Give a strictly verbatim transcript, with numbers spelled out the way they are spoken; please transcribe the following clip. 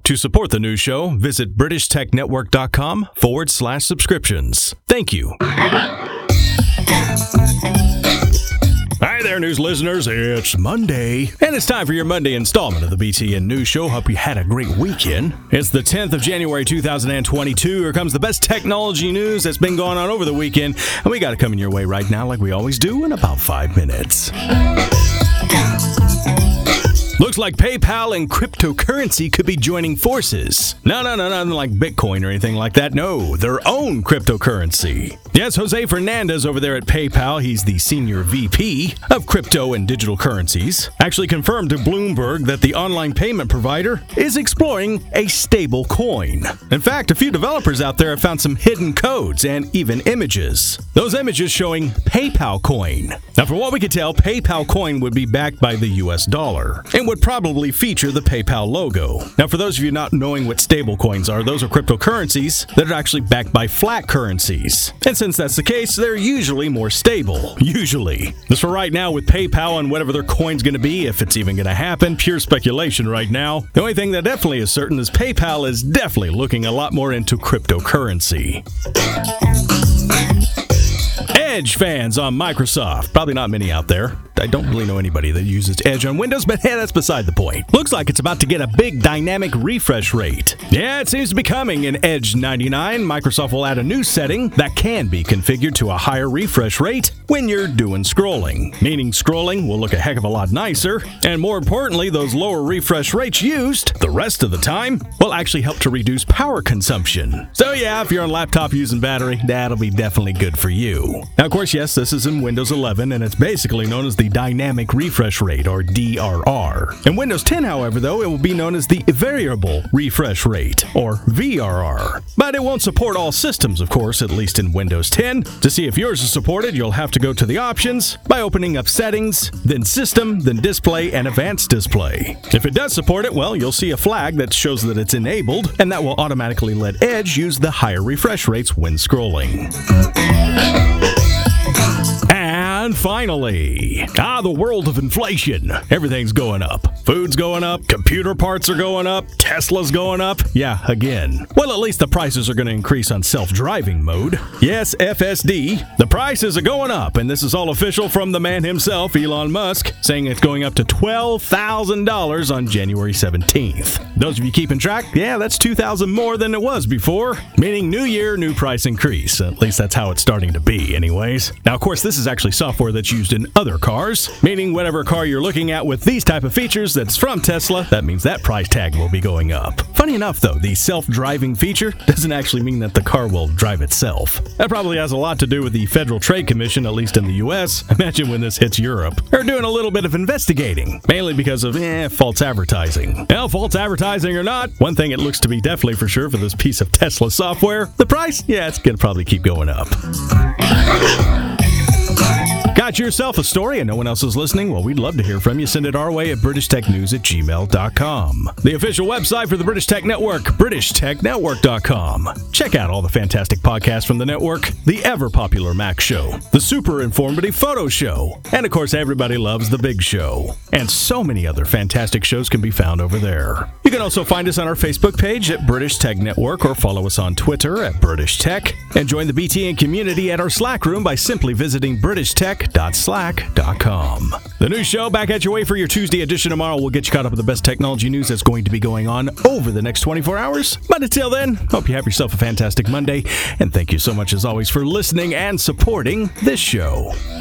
To support the news show, visit BritishTechNetwork.com forward slash subscriptions. Thank you. Hi there, news listeners. It's Monday, and it's time for your Monday installment of the B T N News Show. Hope you had a great weekend. It's the tenth of January, two thousand twenty-two. Here comes the best technology news that's been going on over the weekend, and we got it coming your way right now like we always do in about five minutes. Looks like PayPal and cryptocurrency could be joining forces. No, no, no, nothing like Bitcoin or anything like that. No, their own cryptocurrency. Yes, Jose Fernandez over there at PayPal, he's the senior V P of crypto and digital currencies, actually confirmed to Bloomberg that the online payment provider is exploring a stable coin. In fact, a few developers out there have found some hidden codes and even images. Those images showing PayPal coin. Now, from what we could tell, PayPal coin would be backed by the U S dollar and would probably feature the PayPal logo. Now, for those of you not knowing what stable coins are, those are cryptocurrencies that are actually backed by flat currencies. And since that's the case, they're usually more stable. Usually. As for right now with PayPal and whatever their coin's going to be, if it's even going to happen, pure speculation right now. The only thing that definitely is certain is PayPal is definitely looking a lot more into cryptocurrency. Edge fans on Microsoft. Probably not many out there. I don't really know anybody that uses Edge on Windows, but hey, that's beside the point. Looks like it's about to get a big dynamic refresh rate. Yeah, it seems to be coming in Edge ninety-nine. Microsoft will add a new setting that can be configured to a higher refresh rate when you're doing scrolling. Meaning scrolling will look a heck of a lot nicer, and more importantly, those lower refresh rates used the rest of the time will actually help to reduce power consumption. So yeah, if you're on a laptop using battery, that'll be definitely good for you. Now, of course, yes, this is in Windows eleven, and it's basically known as the Dynamic Refresh Rate, or D R R. In Windows ten, however, though, it will be known as the Variable Refresh Rate, or V R R. But it won't support all systems, of course, at least in Windows ten. To see if yours is supported, you'll have to go to the options by opening up Settings, then System, then Display, and Advanced Display. If it does support it, well, you'll see a flag that shows that it's enabled, and that will automatically let Edge use the higher refresh rates when scrolling. And finally, ah, the world of inflation. Everything's going up. Food's going up, computer parts are going up, Tesla's going up. Yeah, again. Well, at least the prices are going to increase on self-driving mode. Yes, F S D. The prices are going up, and this is all official from the man himself, Elon Musk, saying it's going up to twelve thousand dollars on January seventeenth. Those of you keeping track, yeah, that's two thousand dollars more than it was before, meaning new year, new price increase. At least that's how it's starting to be anyways. Now, of course, this is actually software that's used in other cars, meaning whatever car you're looking at with these type of features that's from Tesla, that means that price tag will be going up. Funny enough, though, the self-driving feature doesn't actually mean that the car will drive itself. That probably has a lot to do with the Federal Trade Commission, at least in the U S. Imagine when this hits Europe. They're doing a little bit of investigating, mainly because of, eh, false advertising. Well, false advertising or not, one thing it looks to be definitely for sure for this piece of Tesla software, the price, yeah, it's gonna probably keep going up. Got yourself a story and no one else is listening? Well, we'd love to hear from you. Send it our way at british tech news at gmail dot com. The official website for the British Tech Network, british tech network dot com. Check out all the fantastic podcasts from the network, the ever-popular Mac Show, the super informative Photo Show, and of course, everybody loves The Big Show. And so many other fantastic shows can be found over there. You can also find us on our Facebook page at British Tech Network or follow us on Twitter at British Tech, and join the B T N community at our Slack room by simply visiting british tech dot slack dot com. The new show back at your way for your Tuesday edition tomorrow. We'll get you caught up with the best technology news that's going to be going on over the next twenty-four hours. But until then, hope you have yourself a fantastic Monday, and thank you so much as always for listening and supporting this show.